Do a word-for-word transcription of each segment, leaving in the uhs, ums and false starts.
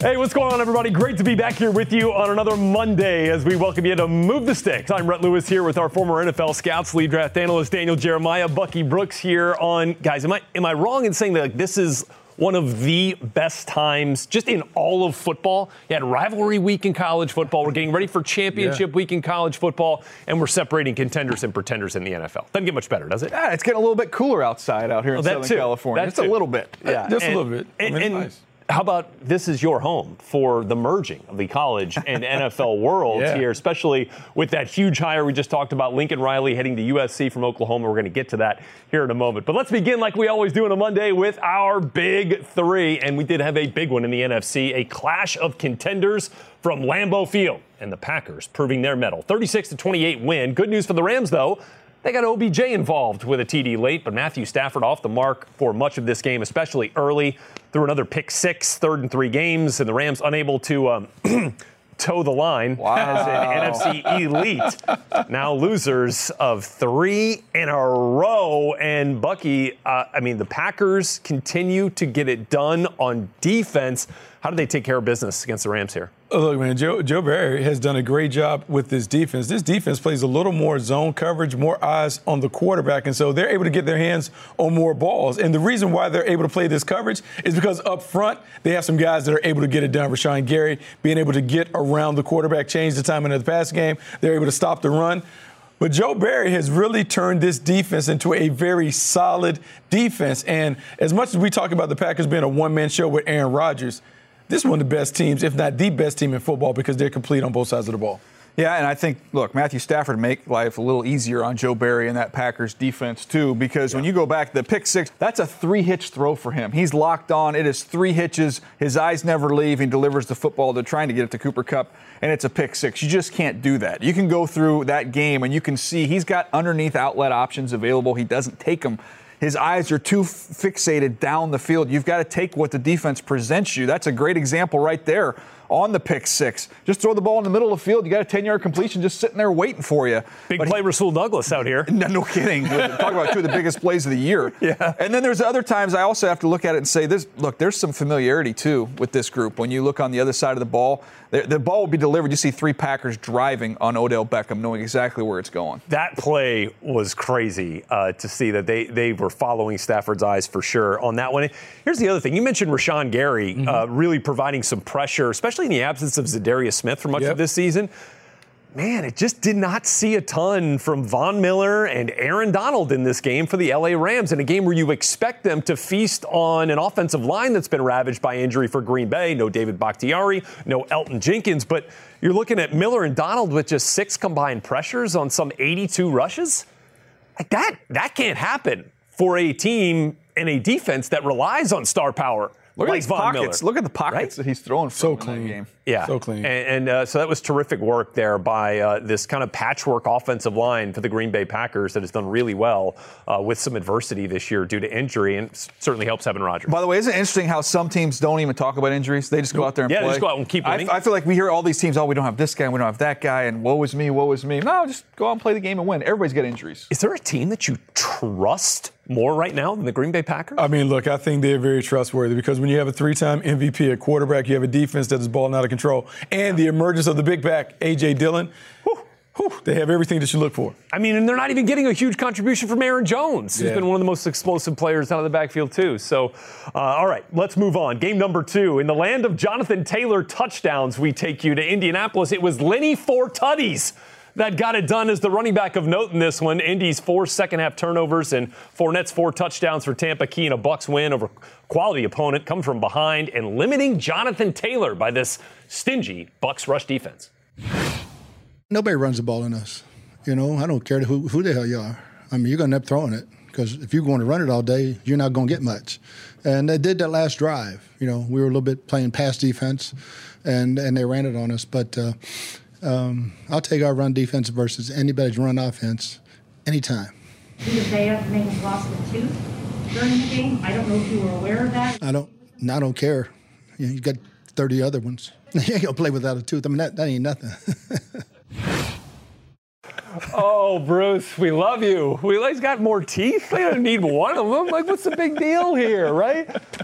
Hey, what's going on, everybody? Great to be back here with you on another Monday as we welcome you to Move the Sticks. I'm Rhett Lewis here with our former N F L scouts, lead draft analyst Daniel Jeremiah, Bucky Brooks here on. Guys, am I am I wrong in saying that like, this is one of the best times just in all of football? You had rivalry week in college football. We're getting ready for championship yeah. week in college football, and we're separating contenders and pretenders in the N F L. Doesn't get much better, does it? Yeah, it's getting a little bit cooler outside out here in oh, Southern too. California. That Just too. a little bit. Yeah, just and, a little bit. I mean, and, and, nice. How about this is your home for the merging of the college and N F L worlds yeah. here, especially with that huge hire we just talked about, Lincoln Riley heading to U S C from Oklahoma. We're going to get to that here in a moment. But let's begin like we always do on a Monday with our big three. And we did have a big one in the N F C, a clash of contenders from Lambeau Field and the Packers proving their mettle. thirty-six to twenty-eight win. Good news for the Rams, though. They got O B J involved with a T D late, but Matthew Stafford off the mark for much of this game, especially early. Threw another pick six, third and three games, and the Rams unable to um, toe the line wow. as an N F C elite. Now losers of three in a row. And Bucky, uh, I mean, the Packers continue to get it done on defense. How do they take care of business against the Rams here? Oh, look, man, Joe, Joe Barry has done a great job with this defense. This defense plays a little more zone coverage, more eyes on the quarterback, and so they're able to get their hands on more balls. And the reason why they're able to play this coverage is because up front, they have some guys that are able to get it done. Rashawn Gary being able to get around the quarterback, change the timing of the pass game. They're able to stop the run. But Joe Barry has really turned this defense into a very solid defense. And as much as we talk about the Packers being a one-man show with Aaron Rodgers, this is one of the best teams, if not the best team in football, because they're complete on both sides of the ball. Yeah, and I think, look, Matthew Stafford make life a little easier on Joe Barry and that Packers defense, too, because yeah. when you go back, the pick six, that's a three-hitch throw for him. He's locked on. It is three hitches. His eyes never leave. He delivers the football. They're trying to get it to Cooper Kupp, and it's a pick six. You just can't do that. You can go through that game, and you can see he's got underneath outlet options available. He doesn't take them. His eyes are too fixated down the field. You've got to take what the defense presents you. That's a great example right there on the pick six. Just throw the ball in the middle of the field. You got a ten-yard completion just sitting there waiting for you. Big but play, he, Rasul Douglas out here. No, no kidding. Talk about two of the biggest plays of the year. Yeah. And then there's other times I also have to look at it and say, this. look, there's some familiarity, too, with this group. When you look on the other side of the ball, the, the ball will be delivered. You see three Packers driving on Odell Beckham, knowing exactly where it's going. That play was crazy uh, to see that they, they were following Stafford's eyes for sure on that one. Here's the other thing. You mentioned Rashawn Gary mm-hmm. uh, really providing some pressure, especially in the absence of Zadarius Smith for much yep. of this season. Man, it just did not see a ton from Von Miller and Aaron Donald in this game for the L A Rams, in a game where you expect them to feast on an offensive line that's been ravaged by injury for Green Bay. No David Bakhtiari, no Elton Jenkins, but you're looking at Miller and Donald with just six combined pressures on some eighty-two rushes. Like that, that can't happen for a team and a defense that relies on star power. Look like at these Von pockets. Miller, Look at the pockets right? that he's throwing from so in clean. that game. Yeah, so clean. And, and uh, so that was terrific work there by uh, this kind of patchwork offensive line for the Green Bay Packers that has done really well uh, with some adversity this year due to injury, and certainly helps having Rodgers. By the way, isn't it interesting how some teams don't even talk about injuries? They just go out there and yeah, play. they just go out and keep winning. I, I feel like we hear all these teams, oh, we don't have this guy, we don't have that guy, and woe is me, woe is me. No, just go out and play the game and win. Everybody's got injuries. Is there a team that you trust more right now than the Green Bay Packers? I mean, look, I think they're very trustworthy because when you have a three-time M V P at quarterback, you have a defense that is balling out of control, and the emergence of the big back, A J Dillon, whew, whew, they have everything that you look for. I mean, and they're not even getting a huge contribution from Aaron Jones, who's yeah. been one of the most explosive players out of the backfield, too. So, uh, all right, let's move on. Game number two. In the land of Jonathan Taylor touchdowns, we take you to Indianapolis. It was Lenny Four Tutties that got it done as the running back of note in this one. Indy's four second-half turnovers and Fournette's four touchdowns for Tampa, key in a Bucs win over quality opponent, come from behind and limiting Jonathan Taylor by this stingy Bucs rush defense. Nobody runs the ball in us. You know, I don't care who, who the hell you are. I mean, you're going to end up throwing it because if you're going to run it all day, you're not going to get much. And they did that last drive. You know, we were a little bit playing pass defense, and, and they ran it on us. But uh, um, I'll take our run defense versus anybody's run offense anytime. Did they have to make us lost the tooth during the game? I don't know if you were aware of that. I don't. I don't care. You know, you got thirty other ones. You ain't gonna play without a tooth. I mean, that, that ain't nothing. Oh, Bruce, we love you. We, he's got more teeth. We don't need one of them. Like, what's the big deal here, right?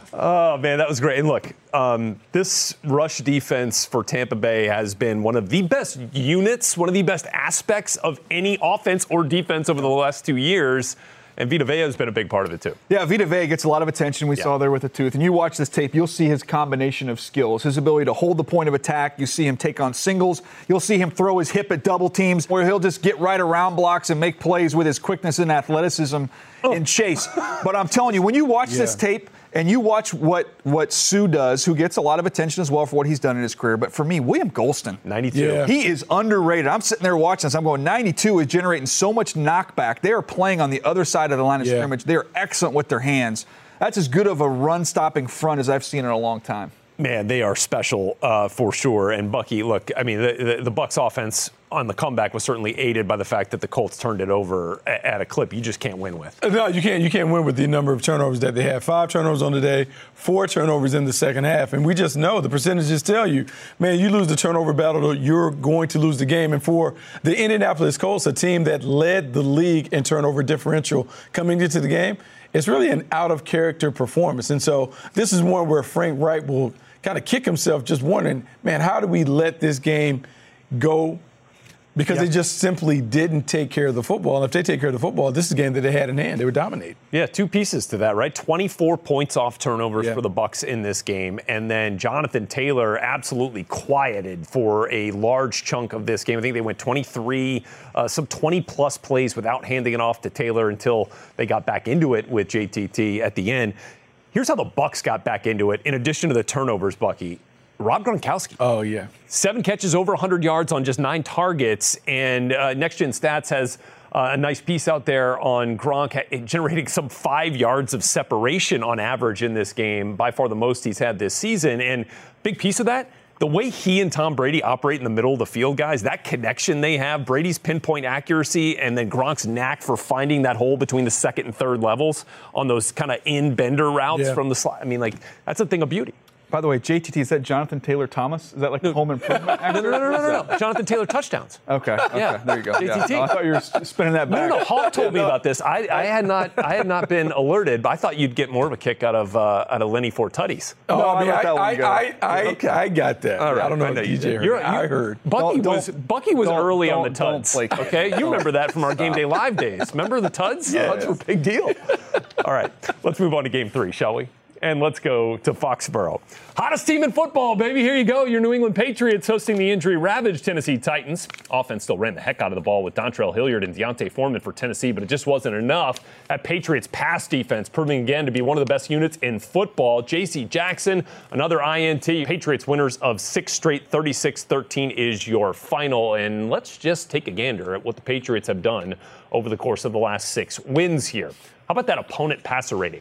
Oh, man, that was great. And look, um, this rush defense for Tampa Bay has been one of the best units, one of the best aspects of any offense or defense over the last two years. And Vita Vea has been a big part of it, too. Yeah, Vita Vea gets a lot of attention. We yeah. saw there with the tooth. And you watch this tape, you'll see his combination of skills, his ability to hold the point of attack. You see him take on singles. You'll see him throw his hip at double teams, where he'll just get right around blocks and make plays with his quickness and athleticism oh. and chase. But I'm telling you, when you watch yeah. this tape, and you watch what, what Sue does, who gets a lot of attention as well for what he's done in his career. But for me, William Golston, ninety-two. Yeah. He is underrated. I'm sitting there watching this. I'm going, ninety-two is generating so much knockback. They are playing on the other side of the line of yeah. scrimmage. They are excellent with their hands. That's as good of a run-stopping front as I've seen in a long time. Man, they are special uh, for sure. And Bucky, look, I mean, the, the, the Bucs offense on the comeback was certainly aided by the fact that the Colts turned it over at, at a clip you just can't win with. No, you can't. You can't win with the number of turnovers that they had. Five turnovers on the day, four turnovers in the second half, and we just know the percentages tell you, man, you lose the turnover battle, you're going to lose the game. And for the Indianapolis Colts, a team that led the league in turnover differential coming into the game, it's really an out-of-character performance. And so this is one where Frank Reich will kind of kick himself just wondering, man, how do we let this game go? Because yep. they just simply didn't take care of the football. And if they take care of the football, this is a game that they had in hand. They were dominating. Yeah, two pieces to that, right? twenty-four points off turnovers yeah. for the Bucs in this game. And then Jonathan Taylor absolutely quieted for a large chunk of this game. I think they went twenty-three, uh, some twenty-plus plays without handing it off to Taylor until they got back into it with J T T at the end. Here's how the Bucs got back into it, in addition to the turnovers, Bucky. Rob Gronkowski. Oh, yeah. Seven catches, over one hundred yards on just nine targets. And uh, Next Gen Stats has uh, a nice piece out there on Gronk generating some five yards of separation on average in this game, by far the most he's had this season. And big piece of that, the way he and Tom Brady operate in the middle of the field, guys, that connection they have, Brady's pinpoint accuracy and then Gronk's knack for finding that hole between the second and third levels on those kind of in-bender routes yeah. from the slide. I mean, like, that's a thing of beauty. By the way, J T T, is that Jonathan Taylor Thomas? Is that like no. home improvement? no, no, no, no, no, no. Jonathan Taylor touchdowns. Okay, okay, yeah. there you go. J T T. Yeah. Oh, I thought you were spinning that back. No, no, no. Hawk told me about this. I, I had not, I had not been alerted, but I thought you'd get more of a kick out of uh, out of Lenny Fortuttis. Oh, no, I, mean, I, I, I, I, okay. I got that. All right. I don't know. I know D J you heard. You're, I heard. Bucky don't, was don't, Bucky was early on the don't, Tuds. don't Okay, you remember that from our Game Day Live days. Remember the Tuds? Yeah, Tuds yeah. were a big deal. All right, let's move on to Game Three, shall we? And let's go to Foxborough. Hottest team in football, baby. Here you go. Your New England Patriots hosting the injury-ravaged Tennessee Titans. Offense still ran the heck out of the ball with Dontrell Hilliard and Deontay Foreman for Tennessee, but it just wasn't enough. That Patriots pass defense proving again to be one of the best units in football. J C Jackson, another I N T. Patriots winners of six straight, thirty-six thirteen is your final. And let's just take a gander at what the Patriots have done over the course of the last six wins here. How about that opponent passer rating?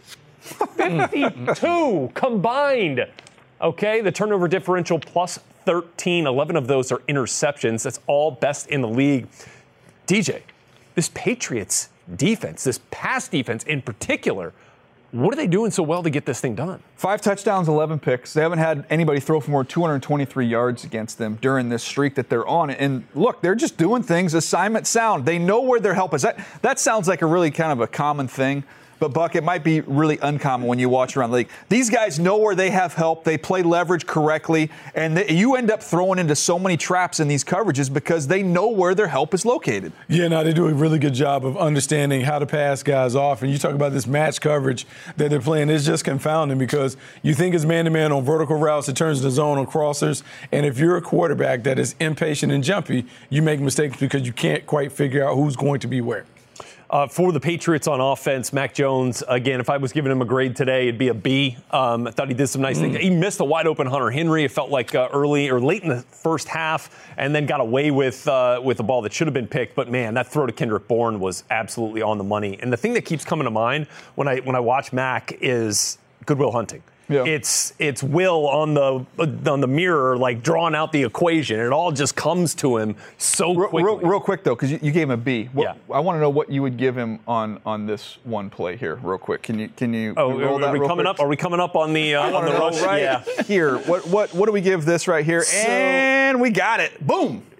fifty-two combined. Okay, the turnover differential plus thirteen. eleven of those are interceptions. That's all best in the league. D J, this Patriots defense, this pass defense in particular, what are they doing so well to get this thing done? Five touchdowns, eleven picks. They haven't had anybody throw for more than two hundred twenty-three yards against them during this streak that they're on. And look, they're just doing things assignment sound. They know where their help is. That, that sounds like a really kind of a common thing. But, Buck, it might be really uncommon when you watch around the league. These guys know where they have help. They play leverage correctly. And they, you end up throwing into so many traps in these coverages because they know where their help is located. Yeah, no, they do a really good job of understanding how to pass guys off. And you talk about this match coverage that they're playing. It's just confounding because you think it's man-to-man on vertical routes. It turns into zone on crossers. And if you're a quarterback that is impatient and jumpy, you make mistakes because you can't quite figure out who's going to be where. Uh, for the Patriots on offense, Mac Jones, again, if I was giving him a grade today, it'd be a B. Um, I thought he did some nice mm. things. He missed a wide-open Hunter Henry. It felt like uh, early or late in the first half, and then got away with uh, with a ball that should have been picked. But, man, that throw to Kendrick Bourne was absolutely on the money. And the thing that keeps coming to mind when I when I watch Mac is Good Will Hunting. Yeah. It's it's Will on the on the mirror, like drawing out the equation. It all just comes to him so quickly. Real, real quick, though, because you, you gave him a B. What, yeah. I want to know what you would give him on, on this one play here, real quick. Can you can you? Oh, roll are, that are we real coming quick? up? Are we coming up on the uh, on the know, rush? Right yeah. Here, what what what do we give this right here? So, and we got it. Boom.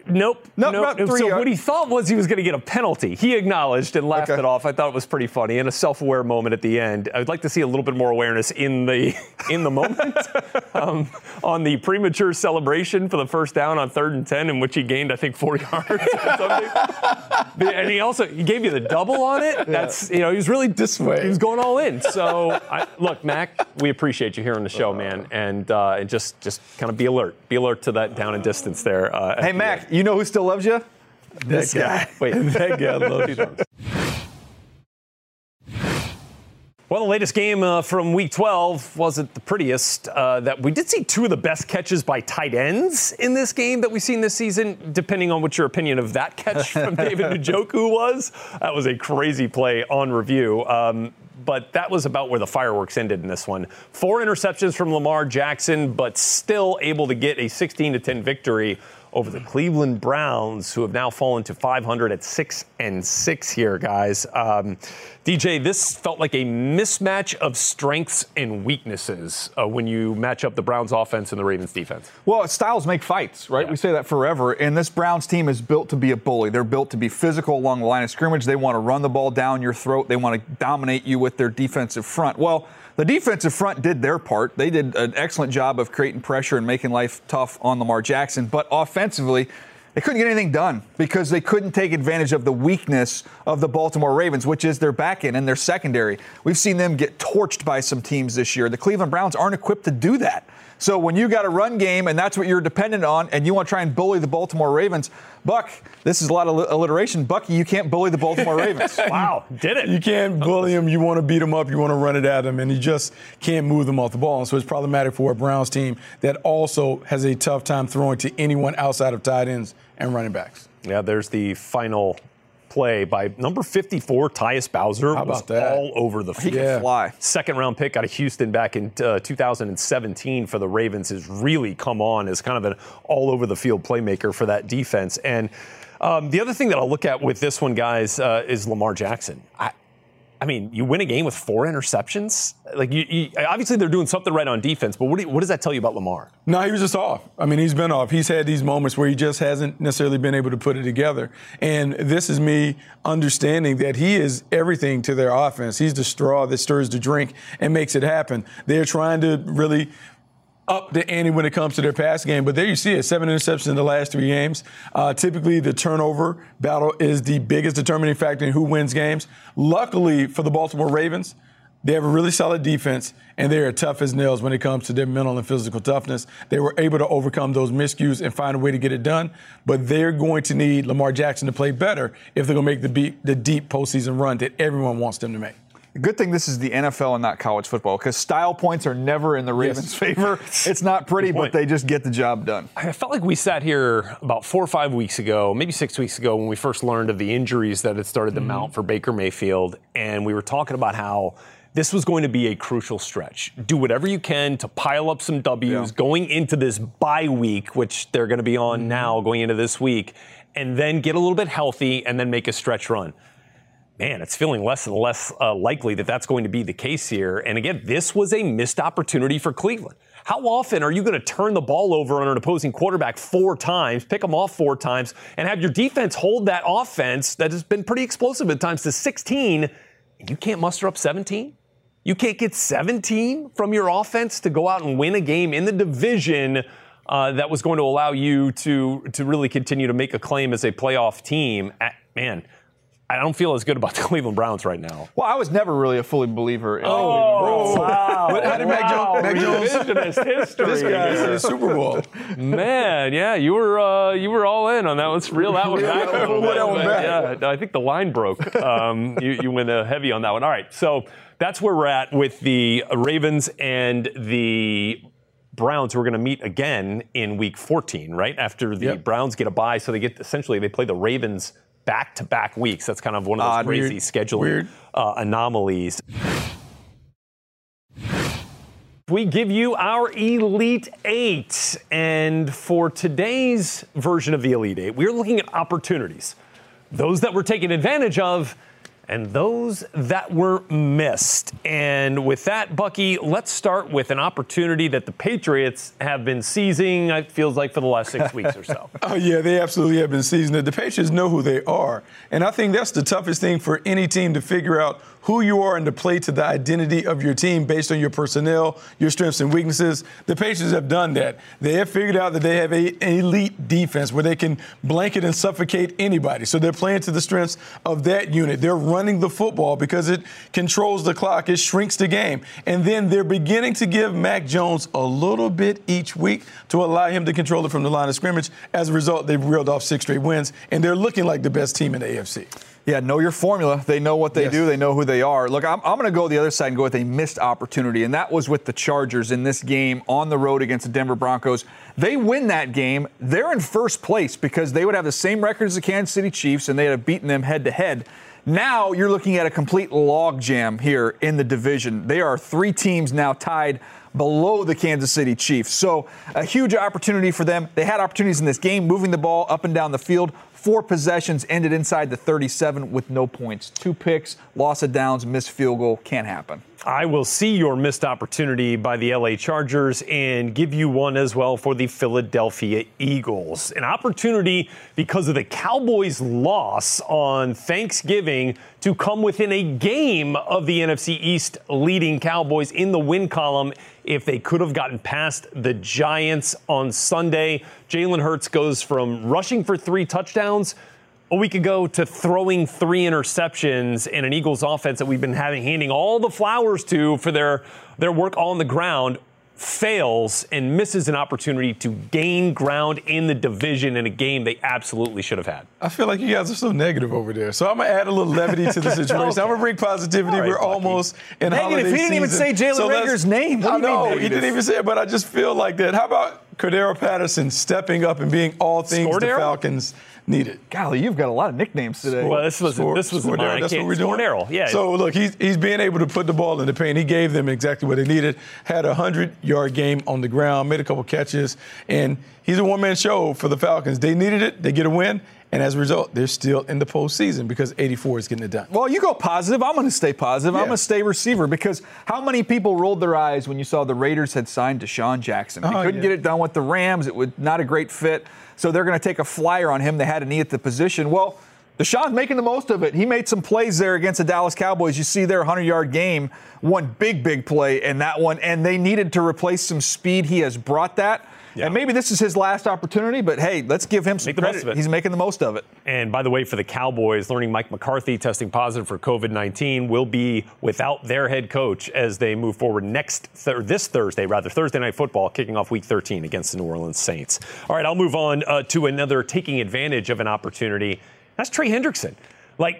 Nope. Nope, nope. not three so yard. what he thought was he was going to get a penalty. He acknowledged and laughed Okay. it off. I thought it was pretty funny and a self-aware moment at the end. I'd like to see a little bit more awareness in the in the moment um, on the premature celebration for the first down on third and ten, in which he gained, I think, four yards or something. And he also he gave you the double on it. That's you know he was really This way. He was going all in. So I, look, Mac, we appreciate you here on the show, man, and uh, and just just kind of be alert, be alert to that down and distance there. Uh, at Hey, the Mac, end. you know who still loves you? This guy. Wait, That guy loves you. Well, the latest game uh, from Week twelve wasn't the prettiest. Uh, that we did see two of the best catches by tight ends in this game that we've seen this season, depending on what your opinion of that catch from David Njoku was. That was a crazy play on review. Um, but that was about where the fireworks ended in this one. Four interceptions from Lamar Jackson, but still able to get a sixteen to ten victory over the Cleveland Browns, who have now fallen to five hundred at six and six here, guys. Um, D J, this felt like a mismatch of strengths and weaknesses uh, when you match up the Browns offense and the Ravens defense. Well, styles make fights, right? Yeah. We say that forever. And this Browns team is built to be a bully. They're built to be physical along the line of scrimmage. They want to run the ball down your throat. They want to dominate you with their defensive front. Well, the defensive front did their part. They did an excellent job of creating pressure and making life tough on Lamar Jackson. But offensively, they couldn't get anything done because they couldn't take advantage of the weakness of the Baltimore Ravens, which is their back end and their secondary. We've seen them get torched by some teams this year. The Cleveland Browns aren't equipped to do that. So when you got a run game and that's what you're dependent on and you want to try and bully the Baltimore Ravens, Buck, this is a lot of alliteration. Bucky, you can't bully the Baltimore Ravens. Wow, did it? You can't bully them. You want to beat them up. You want to run it at them, and you just can't move them off the ball. And so it's problematic for a Browns team that also has a tough time throwing to anyone outside of tight ends and running backs. Yeah, there's the final play by number fifty-four, Tyus Bowser. How was about that? all over the He field. can Yeah. fly. Second round pick out of Houston back in uh, two thousand seventeen for the Ravens has really come on as kind of an all over the field playmaker for that defense. And um, the other thing that I'll look at with this one, guys, uh, is Lamar Jackson. I, I mean, you win a game with four interceptions. Like, you, you, obviously they're doing something right on defense, but what, do you, what does that tell you about Lamar? No, he was just off. I mean, he's been off. He's had these moments where he just hasn't necessarily been able to put it together. And this is me understanding that he is everything to their offense. He's the straw that stirs the drink and makes it happen. They're trying to really up the ante when it comes to their pass game. But there you see it, seven interceptions in the last three games. Uh, typically, the turnover battle is the biggest determining factor in who wins games. Luckily for the Baltimore Ravens, they have a really solid defense, and they are tough as nails when it comes to their mental and physical toughness. They were able to overcome those miscues and find a way to get it done, but they're going to need Lamar Jackson to play better if they're going to make the, beat, the deep postseason run that everyone wants them to make. Good thing this is the N F L and not college football, because style points are never in the Ravens' favor. It's not pretty, but they just get the job done. I felt like we sat here about four or five weeks ago, maybe six weeks ago, when we first learned of the injuries that had started to mount for Baker Mayfield, and we were talking about how this was going to be a crucial stretch. Do whatever you can to pile up some W's Yeah. going into this bye week, which they're going to be on now going into this week, and then get a little bit healthy and then make a stretch run. Man, it's feeling less and less uh, likely that that's going to be the case here. And again, this was a missed opportunity for Cleveland. How often are you going to turn the ball over on an opposing quarterback four times, pick them off four times, and have your defense hold that offense that has been pretty explosive at times to sixteen, and you can't muster up seventeen? You can't get seventeen from your offense to go out and win a game in the division uh, that was going to allow you to, to really continue to make a claim as a playoff team. Uh, man, I don't feel as good about the Cleveland Browns right now. Well, I was never really a fully believer in the Oh, Cleveland Browns. wow. But how did Mac Jones- Mac Jones- Revisionist history. This guy is in the Super Bowl. Man, yeah, you were uh, you were all in on that. Let's reel that one back. a little Reel that bit. one back. Yeah, I think the line broke. Um, you, you went uh, heavy on that one. All right, so that's where we're at with the Ravens and the Browns, who are going to meet again in Week fourteen, right after the Yep. Browns get a bye. So they get essentially they play the Ravens back-to-back weeks. That's kind of one of those Odd. crazy Weird. scheduling Weird. Uh, anomalies. We give you our Elite Eight. And for today's version of the Elite Eight, we're looking at opportunities. Those that we're taking advantage of, and those that were missed. And with that, Bucky, let's start with an opportunity that the Patriots have been seizing, it feels like, for the last six weeks or so. Oh, yeah, they absolutely have been seizing it. The Patriots know who they are. And I think that's the toughest thing for any team to figure out who you are and to play to the identity of your team based on your personnel, your strengths and weaknesses. The Patriots have done that. They have figured out that they have a, an elite defense where they can blanket and suffocate anybody. So they're playing to the strengths of that unit. They're running the football because it controls the clock. It shrinks the game. And then they're beginning to give Mac Jones a little bit each week to allow him to control it from the line of scrimmage. As a result, they've reeled off six straight wins, and they're looking like the best team in the A F C. Yeah, know your formula. They know what they Yes. do. They know who they are. Look, I'm, I'm going to go the other side and go with a missed opportunity, and that was with the Chargers in this game on the road against the Denver Broncos. They win that game. They're in first place because they would have the same record as the Kansas City Chiefs, and they had beaten them head-to-head. Now you're looking at a complete logjam here in the division. There are three teams now tied below the Kansas City Chiefs. So a huge opportunity for them. They had opportunities in this game, moving the ball up and down the field. Four possessions ended inside the thirty-seven with no points. Two picks, loss of downs, missed field goal. Can't happen. I will see your missed opportunity by the L A Chargers and give you one as well for the Philadelphia Eagles. An opportunity because of the Cowboys' loss on Thanksgiving to come within a game of the N F C East leading Cowboys in the win column if they could have gotten past the Giants on Sunday. Jalen Hurts goes from rushing for three touchdowns a week ago to throwing three interceptions in an Eagles offense that we've been having handing all the flowers to for their, their work on the ground, fails and misses an opportunity to gain ground in the division in a game they absolutely should have had. I feel like you guys are so negative over there. So I'm going to add a little levity to the situation. Okay. I'm going to bring positivity. Right, We're Bucky. almost in Negative. holiday He didn't even season. say Jalen So let's- Reagor's name. What I do you mean know. He negative? didn't even say it, but I just feel like that. How about Cordero Patterson stepping up and being all things Scordero? the Falcons needed? Golly, you've got a lot of nicknames today. Well, this was Scor- this was Scordero, mine. That's what we're doing. Scordero, yeah. So look, he's he's being able to put the ball in the paint. He gave them exactly what they needed. Had a hundred-yard game on the ground, made a couple catches, and he's a one-man show for the Falcons. They needed it. They get a win. And as a result, they're still in the postseason because eighty-four is getting it done. Well, you go positive. I'm going to stay positive. Yeah. I'm going to stay receiver because how many people rolled their eyes when you saw the Raiders had signed Deshaun Jackson? They Oh, couldn't yeah. get it done with the Rams. It was not a great fit. So they're going to take a flyer on him. They had a need at the position. Well, Deshaun's making the most of it. He made some plays there against the Dallas Cowboys. You see their hundred-yard game, one big, big play in that one, and they needed to replace some speed. He has brought that. Yeah. And maybe this is his last opportunity, but hey, let's give him some Make the most credit. of it. He's making the most of it. And by the way, for the Cowboys, learning Mike McCarthy testing positive for covid nineteen will be without their head coach as they move forward next th- this Thursday, rather Thursday Night Football, kicking off Week thirteen against the New Orleans Saints. All right, I'll move on uh, to another taking advantage of an opportunity. That's Trey Hendrickson. Like,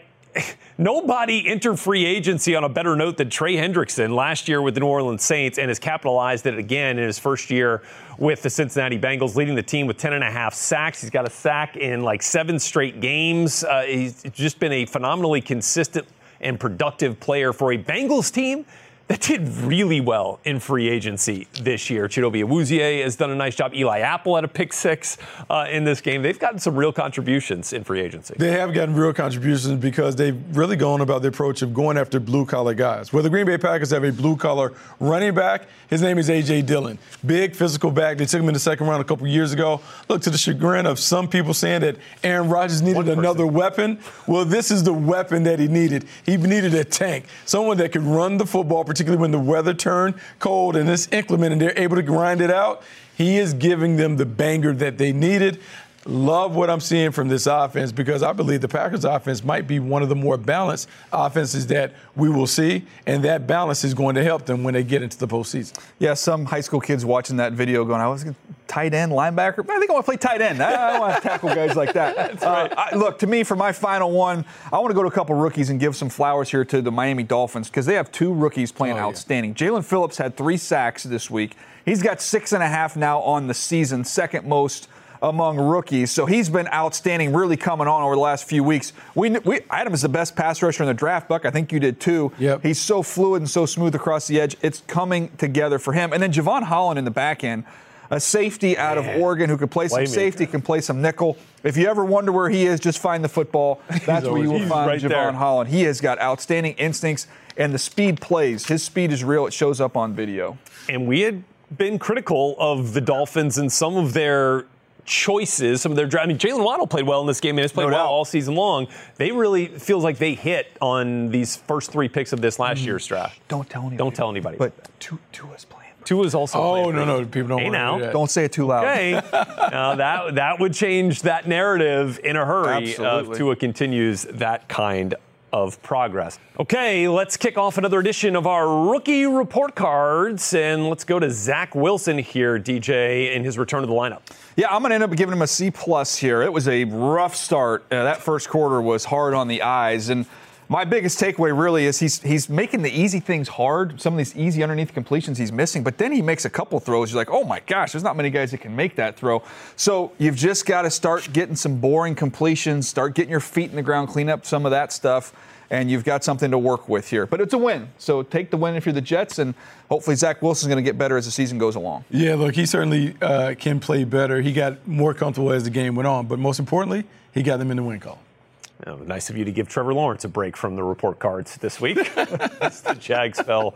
nobody entered free agency on a better note than Trey Hendrickson last year with the New Orleans Saints and has capitalized it again in his first year with the Cincinnati Bengals, leading the team with ten and a half sacks. He's got a sack in like seven straight games. Uh, he's just been a phenomenally consistent and productive player for a Bengals team that did really well in free agency this year. Chidobe Awuzie has done a nice job. Eli Apple had a pick six uh, in this game. They've gotten some real contributions in free agency. They have gotten real contributions because they've really gone about the approach of going after blue-collar guys. Where the Green Bay Packers have a blue-collar running back, his name is A J. Dillon. Big physical back. They took him in the second round a couple years ago. Look, to the chagrin of some people saying that Aaron Rodgers needed another weapon. Well, this is the weapon that he needed. He needed a tank, someone that could run the football, particularly when the weather turned cold and it's inclement and they're able to grind it out. He is giving them the banger that they needed. Love what I'm seeing from this offense because I believe the Packers offense might be one of the more balanced offenses that we will see, and that balance is going to help them when they get into the postseason. Yeah, some high school kids watching that video going, I was going to tight end, linebacker. I think I want to play tight end. I don't want to tackle guys like that. That's right. Uh, I, look, to me, for my final one, I want to go to a couple rookies and give some flowers here to the Miami Dolphins because they have two rookies playing Oh, yeah. outstanding. Jalen Phillips had three sacks this week. He's got six and a half now on the season, second most among rookies. So he's been outstanding, really coming on over the last few weeks. We, we I had him as the best pass rusher in the draft, Buck. I think you did too. Yep. He's so fluid and so smooth across the edge. It's coming together for him. And then Javon Holland in the back end. a safety out Man. of Oregon who could play some Playmaker. safety, can play some nickel. If you ever wonder where he is, just find the football. That's where you will He's find right Javon there. Holland. He has got outstanding instincts, and the speed plays. His speed is real. It shows up on video. And we had been critical of the Dolphins and some of their choices, some of their draft. I mean, Jalen Waddle played well in this game and has played No well doubt. all season long. They really feels like they hit on these first three picks of this last year's draft. Don't tell anybody. Don't tell anybody. But Tu- Tua's playing. Tua is also. Oh, playing no, pretty no. good. People don't Hey, want to now. do that. Don't say it too loud. Okay, uh, that that would change that narrative in a hurry Absolutely. if Tua continues that kind of progress. Okay, let's kick off another edition of our rookie report cards, and let's go to Zach Wilson here, D J, in his return to the lineup. Yeah, I'm going to end up giving him a C plus here. It was a rough start. Uh, that first quarter was hard on the eyes, and my biggest takeaway really is he's he's making the easy things hard. Some of these easy underneath completions he's missing, but then he makes a couple throws. You're like, oh my gosh, there's not many guys that can make that throw. So you've just got to start getting some boring completions, start getting your feet in the ground, clean up some of that stuff, and you've got something to work with here. But it's a win. So take the win if you're the Jets, and hopefully Zach Wilson's going to get better as the season goes along. Yeah, look, he certainly uh, can play better. He got more comfortable as the game went on, but most importantly, he got them in the win column. Oh, nice of you to give Trevor Lawrence a break from the report cards this week as the Jags fell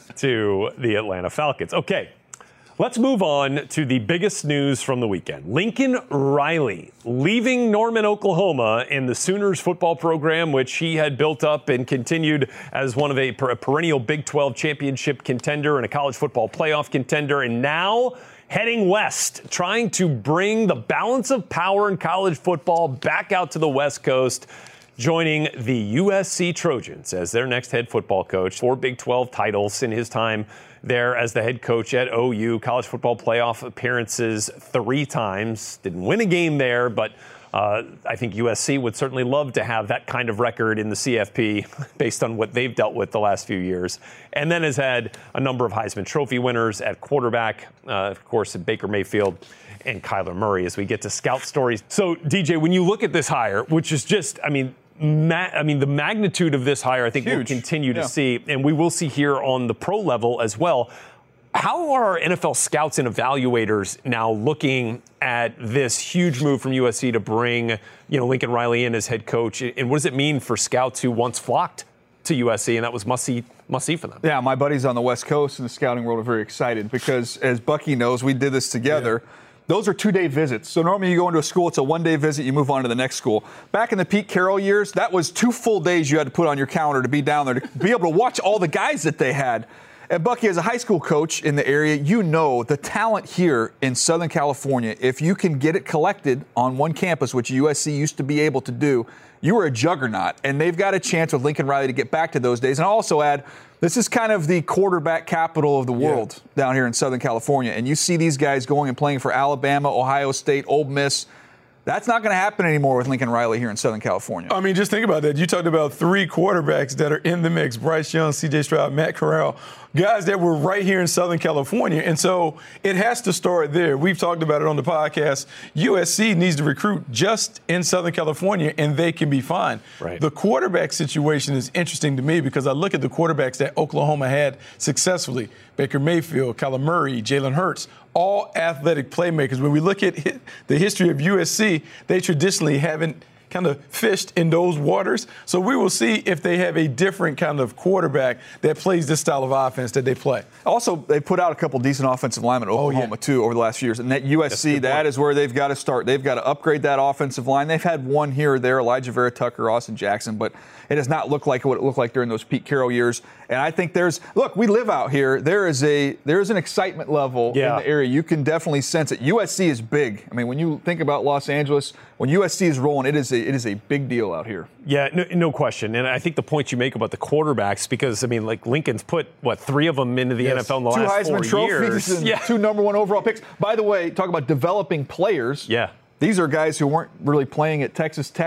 to the Atlanta Falcons. Okay, let's move on to the biggest news from the weekend. Lincoln Riley leaving Norman, Oklahoma in the Sooners football program, which he had built up and continued as one of a, per- a perennial Big twelve championship contender and a college football playoff contender, and now heading west, trying to bring the balance of power in college football back out to the West Coast, joining the U S C Trojans as their next head football coach. Four Big twelve titles in his time there as the head coach at O U. College football playoff appearances three times. Didn't win a game there, but uh, I think U S C would certainly love to have that kind of record in the C F P based on what they've dealt with the last few years. And then has had a number of Heisman Trophy winners at quarterback, uh, of course, at Baker Mayfield and Kyler Murray as we get to scout stories. So, D J, when you look at this hire, which is just, I mean, Ma- I mean, the magnitude of this hire, I think we'll Huge. continue to Yeah. see, and we will see here on the pro level as well. How are our N F L scouts and evaluators now looking at this huge move from U S C to bring, you know, Lincoln Riley in as head coach? And what does it mean for scouts who once flocked to U S C, and that was must-see, must-see for them? Yeah, my buddies on the West Coast in the scouting world are very excited because, as Bucky knows, we did this together. Yeah. Those are two-day visits. So normally you go into a school, it's a one-day visit, you move on to the next school. Back in the Pete Carroll years, that was two full days you had to put on your calendar to be down there, to be able to watch all the guys that they had. And Bucky, as a high school coach in the area, you know the talent here in Southern California, if you can get it collected on one campus, which U S C used to be able to do, you are a juggernaut. And they've got a chance with Lincoln Riley to get back to those days. And I'll also add, this is kind of the quarterback capital of the world yeah. down here in Southern California. And you see these guys going and playing for Alabama, Ohio State, Ole Miss. That's not going to happen anymore with Lincoln Riley here in Southern California. I mean, just think about that. You talked about three quarterbacks that are in the mix: Bryce Young, C J Stroud, Matt Corral, guys that were right here in Southern California. And so it has to start there. We've talked about it on the podcast. U S C needs to recruit just in Southern California, and they can be fine. Right. The quarterback situation is interesting to me because I look at the quarterbacks that Oklahoma had successfully: Baker Mayfield, Kyler Murray, Jalen Hurts, all athletic playmakers. When we look at the history of U S C, they traditionally haven't kind of fished in those waters. So we will see if they have a different kind of quarterback that plays this style of offense that they play. Also, they put out a couple decent offensive linemen at Oklahoma, oh, yeah. too, over the last few years. And that U S C, that is where they've got to start. They've got to upgrade that offensive line. They've had one here or there, Elijah Vera Tucker, Austin Jackson, but it does not look like what it looked like during those Pete Carroll years. And I think there's, look, we live out here. There is a there is an excitement level yeah. in the area. You can definitely sense it. U S C is big. I mean, when you think about Los Angeles, when U S C is rolling, it is a, it is a big deal out here. Yeah, no, no question. And I think the point you make about the quarterbacks, because, I mean, like Lincoln's put, what, three of them into the yes. N F L in the two last Heisman four trophies years. And yeah. two number one overall picks. By the way, talk about developing players. Yeah. These are guys who weren't really playing at Texas Tech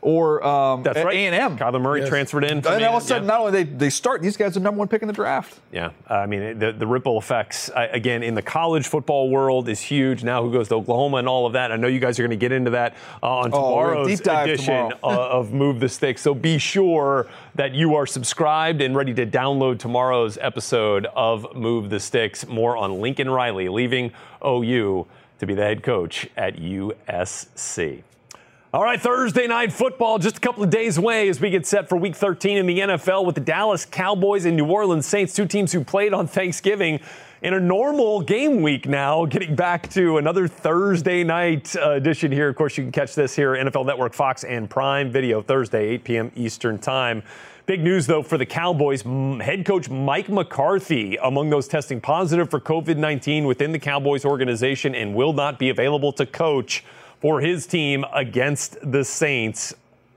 or um, That's right. A and M. Kyler Murray Yes. transferred in. And all of a yeah. sudden, not only they, they start, these guys are the number one pick in the draft. Yeah, I mean, the, the ripple effects, uh, again, in the college football world is huge. Now who goes to Oklahoma and all of that. I know you guys are going to get into that uh, on Oh, we're tomorrow's deep dive edition tomorrow. uh, of Move the Sticks. So be sure that you are subscribed and ready to download tomorrow's episode of Move the Sticks. More on Lincoln Riley leaving O U to be the head coach at U S C. All right, Thursday night football, just a couple of days away as we get set for week thirteen in the N F L with the Dallas Cowboys and New Orleans Saints, two teams who played on Thanksgiving in a normal game week now, getting back to another Thursday night uh, edition here. Of course, you can catch this here, N F L Network, Fox, and Prime Video, Thursday, eight p.m. Eastern Time. Big news, though, for the Cowboys. Head coach Mike McCarthy among those testing positive for covid nineteen within the Cowboys organization and will not be available to coach for his team against the Saints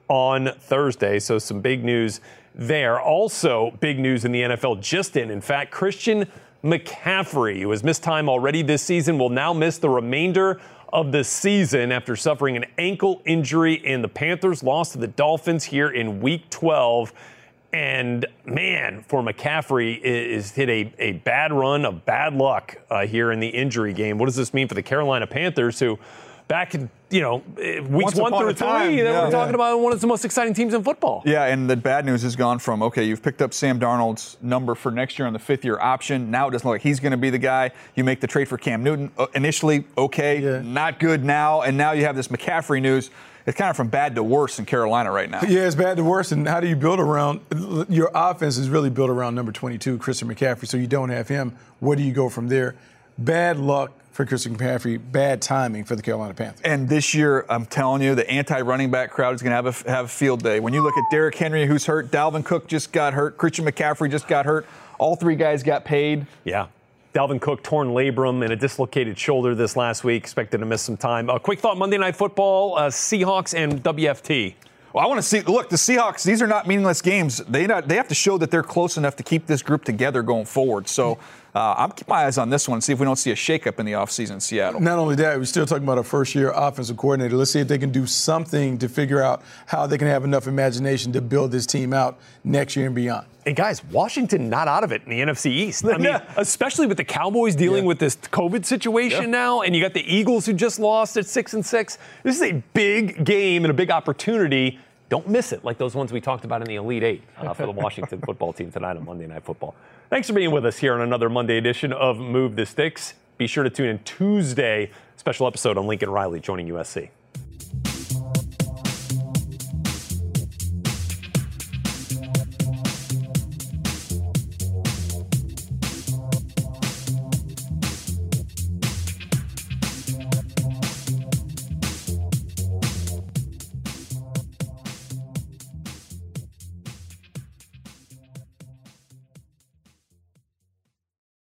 on Thursday. So some big news there. Also, big news in the N F L just in. In fact, Christian McCaffrey, who has missed time already this season, will now miss the remainder of the season after suffering an ankle injury, and the Panthers lost to the Dolphins here in week twelve. And, man, for McCaffrey, is hit a, a bad run of bad luck uh, here in the injury game. What does this mean for the Carolina Panthers, who back in, you know, weeks Once one upon through a time, three, they yeah. were talking about one of the most exciting teams in football. Yeah, and the bad news has gone from, okay, you've picked up Sam Darnold's number for next year on the fifth-year option. Now it doesn't look like he's going to be the guy. You make the trade for Cam Newton. Uh, initially, okay, Yeah. not good now. And now you have this McCaffrey news. It's kind of from bad to worse in Carolina right now. Yeah, it's bad to worse. And how do you build around – your offense is really built around number twenty-two, Christian McCaffrey, so you don't have him. Where do you go from there? Bad luck for Christian McCaffrey, bad timing for the Carolina Panthers. And this year, I'm telling you, the anti-running back crowd is going to have a, have a field day. When you look at Derrick Henry, who's hurt, Dalvin Cook just got hurt, Christian McCaffrey just got hurt. All three guys got paid. Yeah. Dalvin Cook, torn labrum and a dislocated shoulder this last week, expected to miss some time. A quick thought, Monday Night Football, uh, Seahawks and W F T. Well, I want to see. Look, the Seahawks. These are not meaningless games. They not. They have to show that they're close enough to keep this group together going forward. So uh, I'm keep my eyes on this one and see if we don't see a shakeup in the offseason in Seattle. Not only that, we're still talking about a first-year offensive coordinator. Let's see if they can do something to figure out how they can have enough imagination to build this team out next year and beyond. And guys, Washington not out of it in the N F C East. I mean, Yeah. especially with the Cowboys dealing Yeah. with this COVID situation Yeah. now, and you got the Eagles who just lost at six and six. This is a big game and a big opportunity. Don't miss it, like those ones we talked about in the Elite Eight uh, for the Washington football team tonight on Monday Night Football. Thanks for being with us here on another Monday edition of Move the Sticks. Be sure to tune in Tuesday, special episode on Lincoln Riley joining U S C.